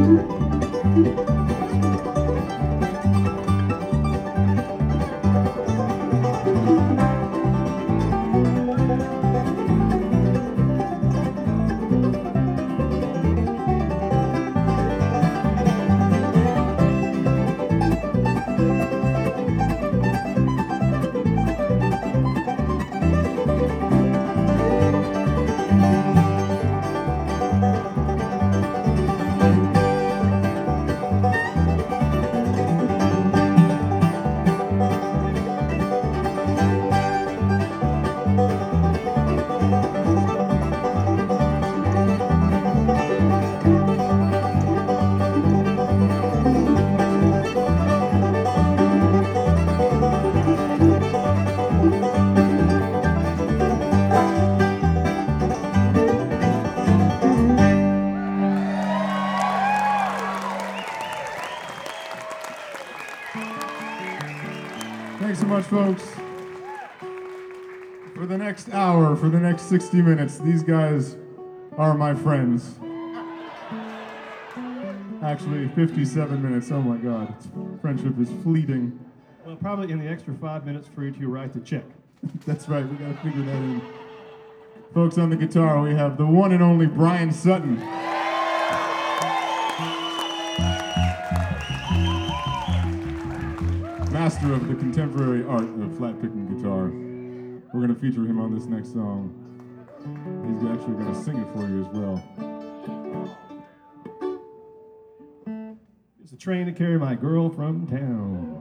Thanks so much, folks. For the next hour, for the next 60 minutes, these guys are my friends. Actually, 57 minutes, oh my God. Friendship is fleeting. Well, probably in the extra 5 minutes for you to write the check. That's right, we gotta figure that in. Folks, on the guitar, we have the one and only Brian Sutton. Master of the contemporary art of flat picking guitar. We're gonna feature him on this next song. He's actually gonna sing it for you as well. It's a train to carry my girl from town.